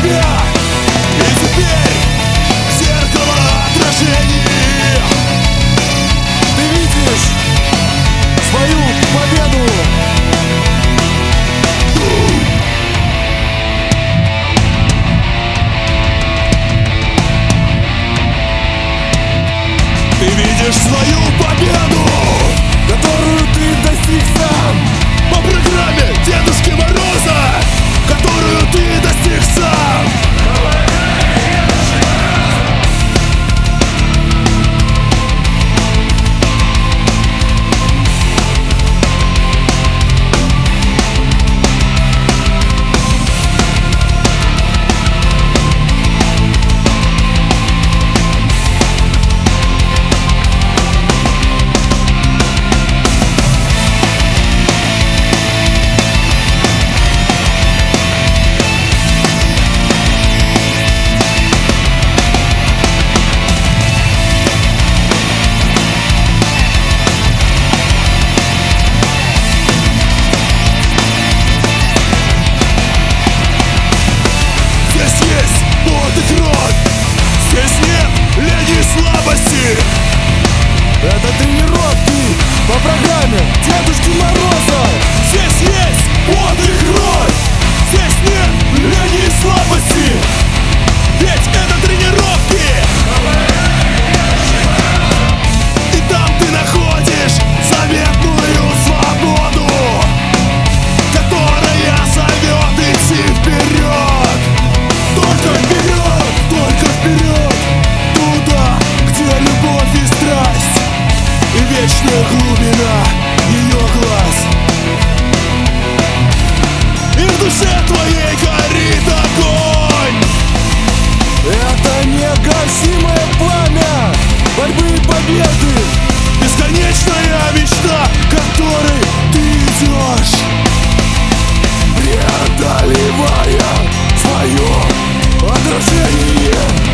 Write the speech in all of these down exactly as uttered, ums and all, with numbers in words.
тебя. И теперь зеркало отражений. Ты видишь свою победу. Ты видишь свою победу, которую ты достиг сам по программе Дедушки Мороза, которую ты достиг сам. Это тренировки по программе Дедушки Мороза. Здесь есть пот и кровь, здесь нет лени и слабости. Ведь это тренировки. И там ты находишь заветную свободу, которая зовет идти вперед. Только вперед, только вперед, туда, где любовь и страсть и вечная глубина ее глаз. И в душе твоей горит огонь. Это негасимое пламя борьбы и победы, бесконечная мечта, к которой ты идешь, преодолевая свое отражение.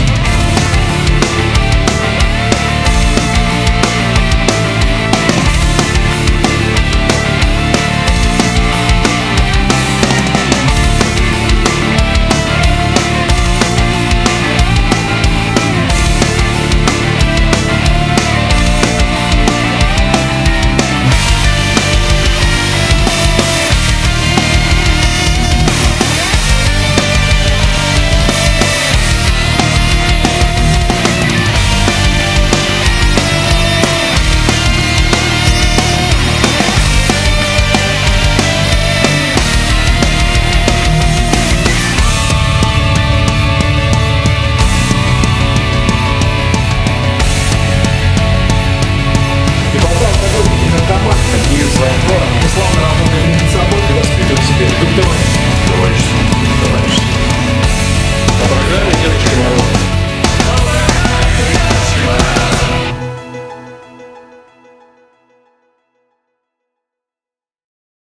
Мы славно работаем над собой и воспитываем в себе.